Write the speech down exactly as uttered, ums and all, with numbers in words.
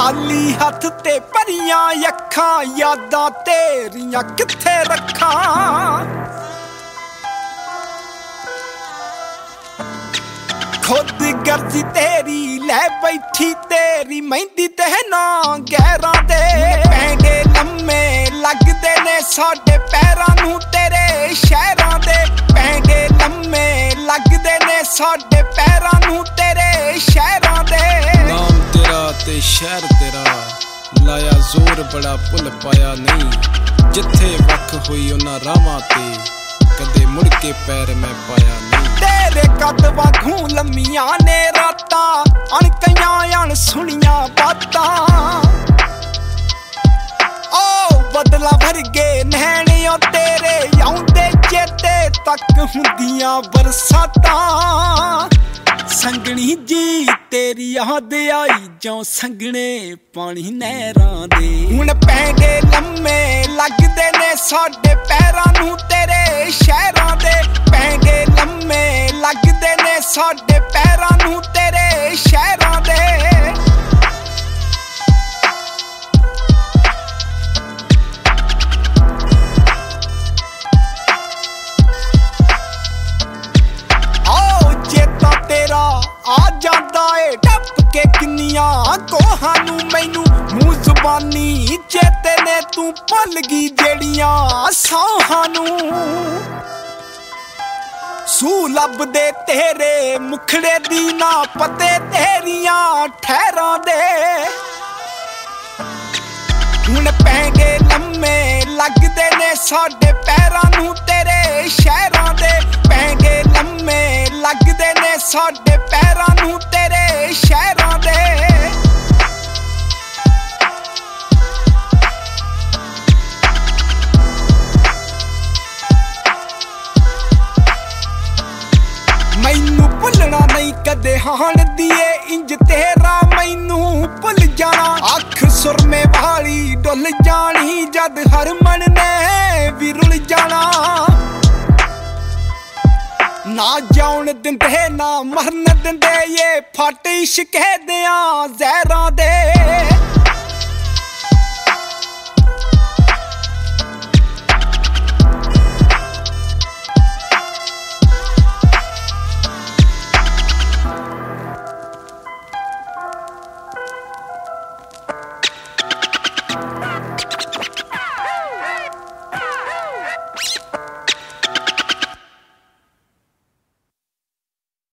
खाली हथ ते भरियां अखां यादां तेरियां कित्थे रखां खुद गर्जी तेरी लै बैठी तेरी मेहंदी ते ना गैरां दे पैंडे लम्मे लगदे ने साडे पैरां नूं तेरे शहरां दे पैंडे लम्मे लगदे ने साडे पैरां नूं तेरे शहरां दे नाम तेरा ते शहर तेरा लाया जोर बड़ा भुल पाया नहीं जिथे वख हुई उन्हां रावां ते कदे मुड़ के पैर मैं पाया नहीं तेरे कद वांगू लम्मियां ने रातां अणकइयां अण सुनियां बातां ओ बदला भरगे नैणे ओ तेरे आउंदे चेते तक हुंदियां बरसातां संगनी जी तेरी याद आई जो संगने पानी नहरां दे हुण पैंडे लम्मे लगदे ने साडे पैरां नूं तेरे शहरां दे पैंडे लम्मे लगदे ने साडे पैरां नूं तेरे शहरां दे आ जांदा ए टप के किन्नियां कोहां नूं मैनू मूंह जुबानी चेते ने तू भुल गई जेड़ियां साहां नूं सू लभदे तेरे मुखड़े दी ना पते तेरियां ठहरां दे हुण पैंडे लम्मे लगदे ने साडे पैरां नूं तेरे शहरां दे पैंडे लम्मे लगदे ने साडे पैरां नूं तेरे शहरां दे मैनू भुलना नहीं कदे हाण दिए इंज तेरा मैनू भुल जाना अख सुरमे वाली डुल जानी जद हरमन ने भी रुल जाना ना जाउन दिंदे ना मरन दिंदे ये फट इश्क दियां ज़हरां दे